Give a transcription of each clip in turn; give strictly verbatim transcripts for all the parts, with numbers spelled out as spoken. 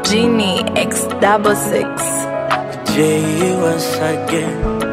Genie X double six. J once again.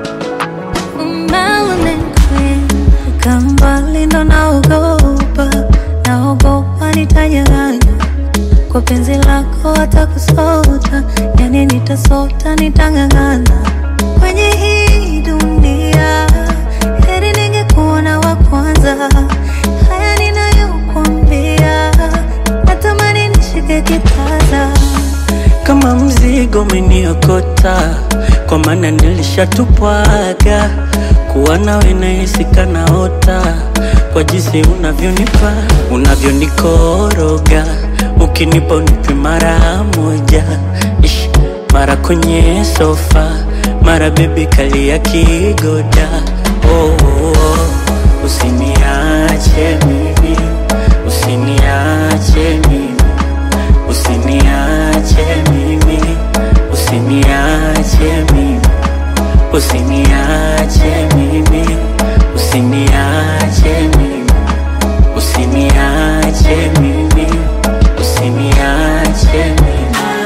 Melanin queen, kambali ndo naogopa, naogopa nitanyang'anywa kwa penzi lako, hata kusota, yani nitasota, nitang'ang'ana kwenye hii dunia. Heri ningekuona wa kwanza, haya ninayokuambia, natamani nishike kipaza. Kama mzigo umeniokota, kwa maana nilishatupwaga, kuwa nawe nahisi kanaota, kwa jinsi unavyonipa, unavyonikoroga, ukinipa unipe mara moja, ish, mara kwenye sofa, mara baby kali ya kigoda. Oh, oh, oh. Usiniache mimi, usiniache mimi, usiniache mimi, usiniache mimi, usiniache mimi, usiniache mimi, usiniache mimi, usiniache mimi.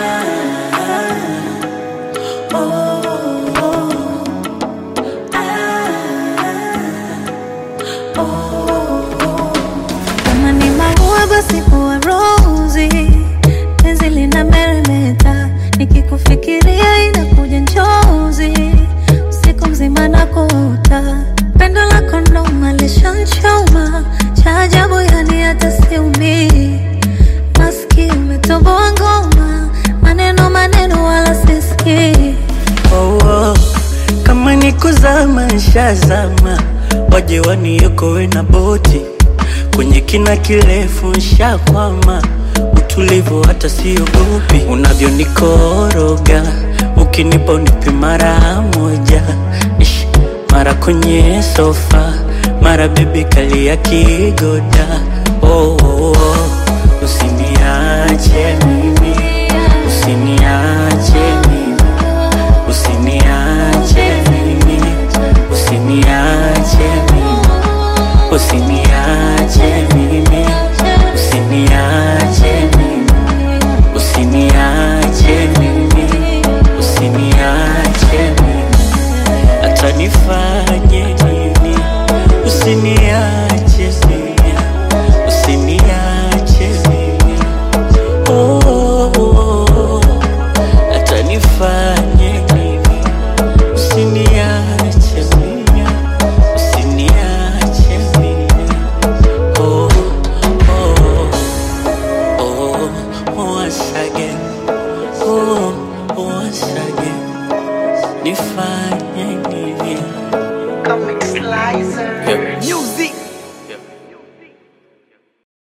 Kama ni maua basi huwa rozi, penzi lina meremeta, nikikufikiria inakuja njozi, usiku mzima nakuota, pendo lako ndo malishanchoma, cha ajabu yani hata siumii, maski umetoboa ngoma, maneno maneno wala sisikii. Oh, oh. Kama ni kuzama nshazama, waje waniokoe na boti, kwenye kina kirefu nshakwama, utulivu hata siogopi, unavyonikoroga, ukinipa unipe mara moja, ish, mara kwenye sofa, mara baby kali ya kigoda. Oh, oh, oh. Usiniache mimi, usiniache mimi, usiniache mimi, usiniache mimi, usiniache mimi, usiniache mimi, usiniache mimi, usiniache mimi, hata nifanye nini, usiniache mimi, usiniache mimi. Oh, oh, oh. Hata nifanye nini, usiniache mimi, usiniache mimi. Oh, oh, oh, once again. Oh, once again. Nifanye nini. Comic Slicer. Yeah.